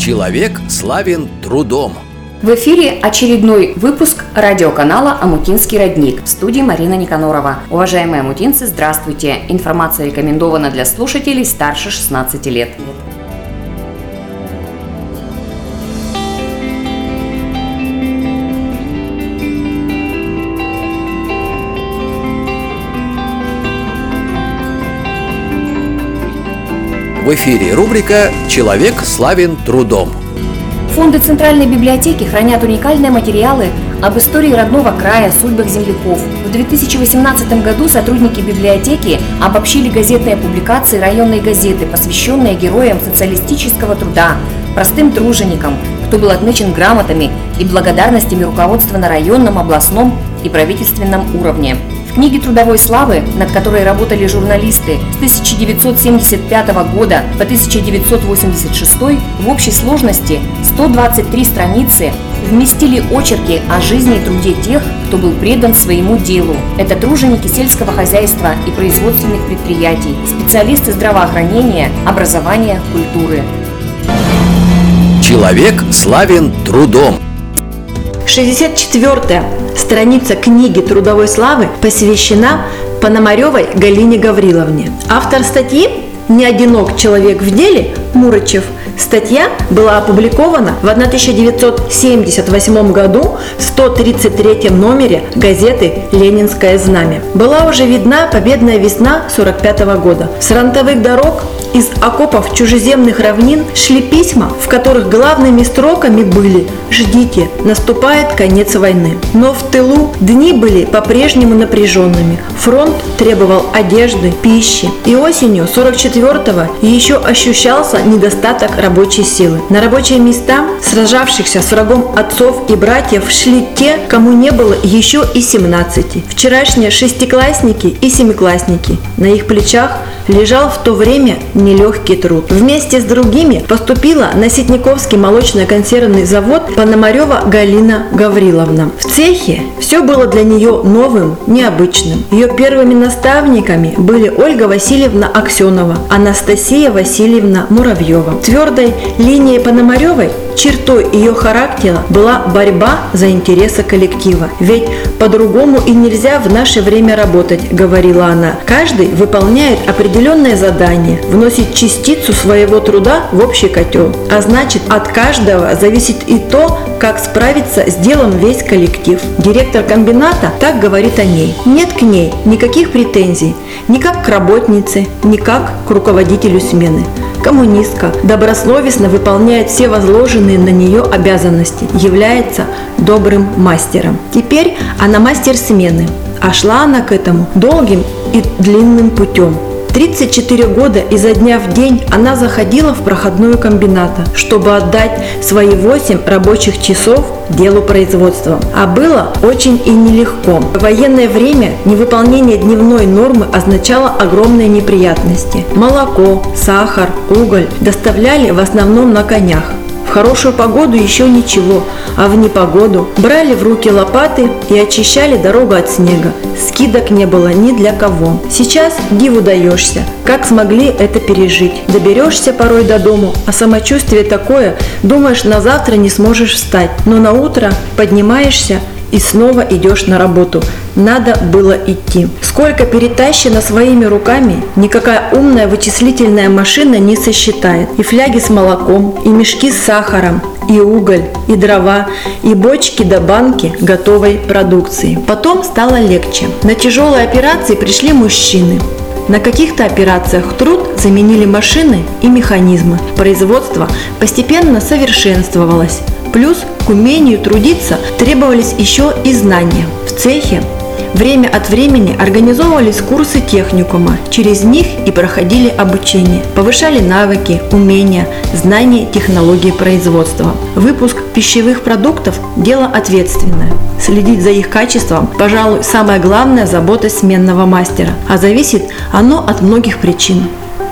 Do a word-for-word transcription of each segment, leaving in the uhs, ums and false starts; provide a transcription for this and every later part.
Человек славен трудом. В эфире очередной выпуск радиоканала «Омутинский родник». В студии Марина Никанорова. Уважаемые омутинцы, здравствуйте! Информация рекомендована для слушателей старше шестнадцати лет. В эфире рубрика «Человек славен трудом». Фонды Центральной библиотеки хранят уникальные материалы об истории родного края, судьбах земляков. В две тысячи восемнадцатом году сотрудники библиотеки обобщили газетные публикации районной газеты, посвященные героям социалистического труда, простым труженикам, кто был отмечен грамотами и благодарностями руководства на районном, областном и правительственном уровне. В книге трудовой славы, над которой работали журналисты с тысяча девятьсот семьдесят пятого года по тысяча девятьсот восемьдесят шестой, в общей сложности сто двадцать три страницы вместили очерки о жизни и труде тех, кто был предан своему делу. Это труженики сельского хозяйства и производственных предприятий, специалисты здравоохранения, образования, культуры. Человек славен трудом. шестьдесят четвёртая страница книги трудовой славы посвящена Пономаревой Галине Гавриловне. Автор статьи «Не одинок человек в деле» Мурычев. Статья была опубликована в тысяча девятьсот семьдесят восьмом году в сто тридцать третьем номере газеты «Ленинское знамя». Была уже видна победная весна сорок пятого года. С фронтовых дорог из окопов чужеземных равнин шли письма, в которых главными строками были «Ждите, наступает конец войны». Но в тылу дни были по-прежнему напряженными. Фронт требовал одежды, пищи. И осенью сорок четвёртого еще ощущался недостаток рабочей силы. На рабочие места сражавшихся с врагом отцов и братьев шли те, кому не было еще и семнадцати. Вчерашние шестиклассники и семиклассники. На их плечах лежал в то время нелегкий труд. Вместе с другими поступила на Ситниковский молочно-консервный завод Пономарева Галина Гавриловна. В цехе все было для нее новым, необычным. Ее первыми наставниками были Ольга Васильевна Аксенова, Анастасия Васильевна Муравьева. Твердой линией Пономаревой, чертой ее характера, была борьба за интересы коллектива. Ведь по-другому и нельзя в наше время работать, говорила она. Каждый выполняет определенное задание, вносит частицу своего труда в общий котел. А значит, от каждого зависит и то, как справиться с делом весь коллектив. Директор комбината так говорит о ней. Нет к ней никаких претензий, ни как к работнице, ни как к руководителю смены. Коммунистка добросовестно выполняет все возложенные на нее обязанности, является добрым мастером. Теперь она мастер смены, а шла она к этому долгим и длинным путем. тридцать четыре года изо дня в день она заходила в проходную комбината, чтобы отдать свои восемь рабочих часов делу производства. А было очень и нелегко. В военное время невыполнение дневной нормы означало огромные неприятности. Молоко, сахар, уголь доставляли в основном на конях. В хорошую погоду еще ничего, а в непогоду брали в руки лопаты и очищали дорогу от снега. Скидок не было ни для кого. Сейчас диву даешься, как смогли это пережить. Доберешься порой до дому, а самочувствие такое, думаешь, на завтра не сможешь встать. Но на утро поднимаешься и снова идешь на работу. Надо было идти. Сколько перетащено своими руками, никакая умная вычислительная машина не сосчитает. И фляги с молоком, и мешки с сахаром, и уголь, и дрова, и бочки до банки готовой продукции. Потом стало легче. На тяжелые операции пришли мужчины. На каких-то операциях труд заменили машины и механизмы. Производство постепенно совершенствовалось. Плюс к умению трудиться требовались еще и знания. В цехе время от времени организовывались курсы техникума, через них и проходили обучение, повышали навыки, умения, знания, технологии производства. Выпуск пищевых продуктов – дело ответственное. Следить за их качеством, пожалуй, самая главная забота сменного мастера, а зависит оно от многих причин.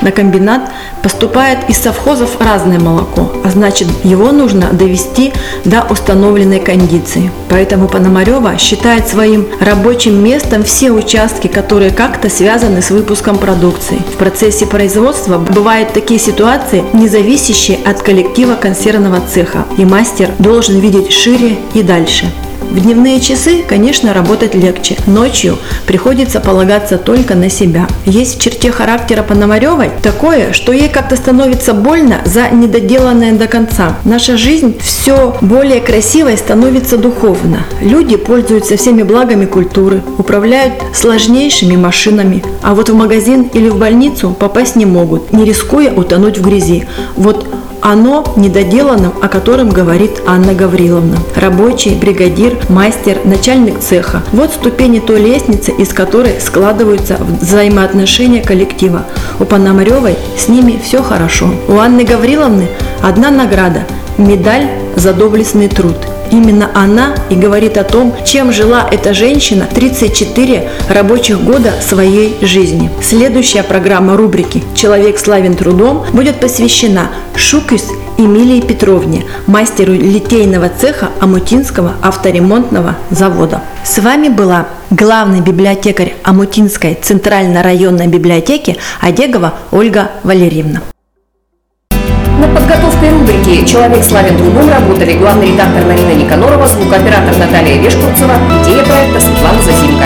на комбинат поступает из совхозов разное молоко, а значит его нужно довести до установленной кондиции. Поэтому Пономарева считает своим рабочим местом все участки, которые как-то связаны с выпуском продукции. В процессе производства бывают такие ситуации, не зависящие от коллектива консервного цеха, и мастер должен видеть шире и дальше. В дневные часы, конечно, работать легче. Ночью приходится полагаться только на себя. Есть в черте характера Пономаревой такое, что ей как-то становится больно за недоделанное до конца. Наша жизнь все более красивой становится духовно. Люди пользуются всеми благами культуры, управляют сложнейшими машинами, а вот в магазин или в больницу попасть не могут, не рискуя утонуть в грязи. Вот оно недоделанным, о котором говорит Анна Гавриловна. Рабочий, бригадир, мастер, начальник цеха. Вот ступени той лестницы, из которой складываются взаимоотношения коллектива. У Пономаревой с ними все хорошо. У Анны Гавриловны одна награда – медаль за доблестный труд. Именно она и говорит о том, чем жила эта женщина тридцать четыре рабочих года своей жизни. Следующая программа рубрики «Человек славен трудом» будет посвящена Шукюс Эмилии Петровне, мастеру литейного цеха Омутинского авторемонтного завода. С вами была главный библиотекарь Омутинской центральной районной библиотеки Одегова Ольга Валерьевна. Над подготовкой рубрики «Человек славен трудом» работали главный редактор Марина Никанорова, звукооператор Наталья Вешкурцева, идея проекта Светлана Зазимко.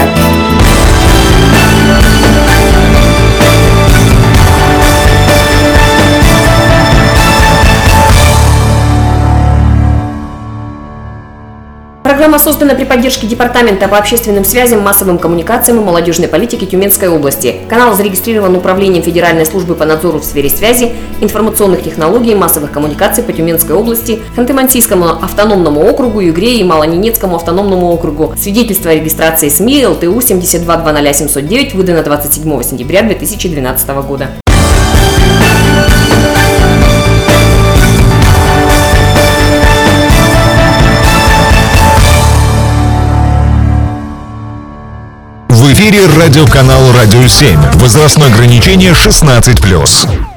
Программа создана при поддержке Департамента по общественным связям, массовым коммуникациям и молодежной политике Тюменской области. Канал зарегистрирован Управлением Федеральной службы по надзору в сфере связи, информационных технологий и массовых коммуникаций по Тюменской области, Ханты-Мансийскому автономному округу, Югре и Малоненецкому автономному округу. Свидетельство о регистрации СМИ эл тэ у семь два два ноль семь ноль девять выдано двадцать седьмого сентября две тысячи двенадцатого года. В эфире радиоканал «Радио семь». Возрастное ограничение шестнадцать плюс.